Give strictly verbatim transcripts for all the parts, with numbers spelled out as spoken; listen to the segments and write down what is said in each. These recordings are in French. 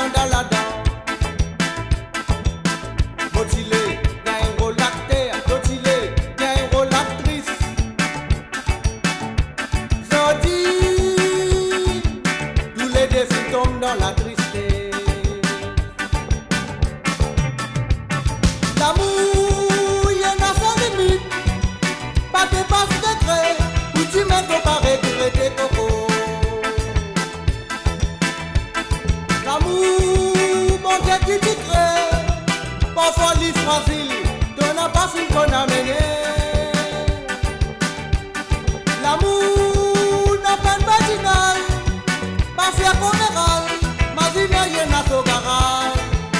dans la dent. Motilé, y'a un rôle acteur, motilé, y'a un rôle actrice. Jodi, tous les défis tombent dans la tristesse. L'amour, y'en a sans limite, pas de passe secret, où tu mets ton pareil pour tes cocos. L'amour, mon Dieu qui t'y crée, parfois l'île facile, t'en as pas une qu'on a mené. L'amour n'a pas de badinal, pas fier coméral, ma vie n'a rien à son garage.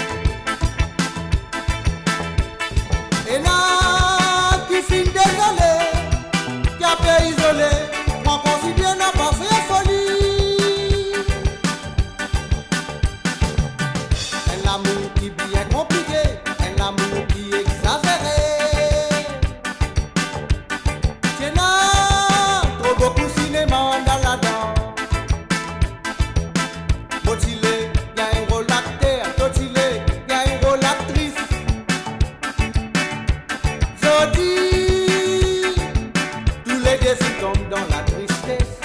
Et là, qui finit désolé, qui a fait isolé, moi considère n'a pas fait folie. Un amour qui bien compliqué, un amour qui exagéré. Tiens là, trop beaucoup cinéma dans la dent. Motilé, y'a un rôle acteur, motilé, y'a un rôle actrice. Jodi, tous les défis tombent dans la tristesse.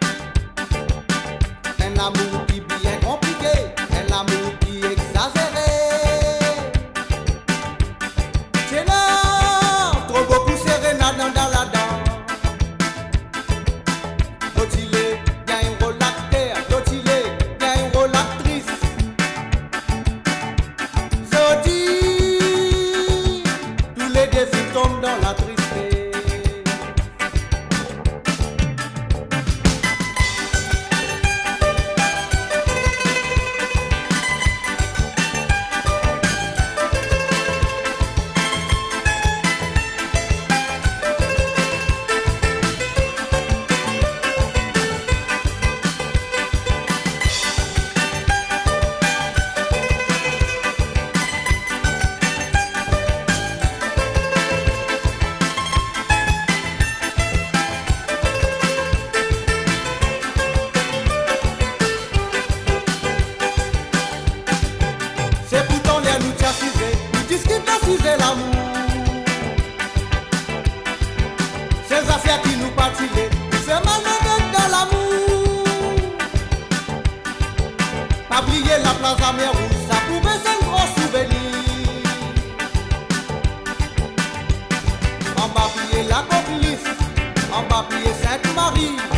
Un amour qui bien compliqué, un amour qui exagéré. Tiens là, trop beaucoup sérénade dans la dent. Motilé, y'a un rôle acteur, motilé, y'a un rôle actrice. Jodi, tous les défis tombent dans la tristesse. C'est pourtant les loups qui assisent, ils discutent d'assiser l'amour. Ces affaires qui nous partillent, c'est malhonnête dans l'amour. Pas oublier la place à mer rouge, ça pouvait être un gros souvenir. On va plier la Coqueluche, on va plier Sainte-Marie.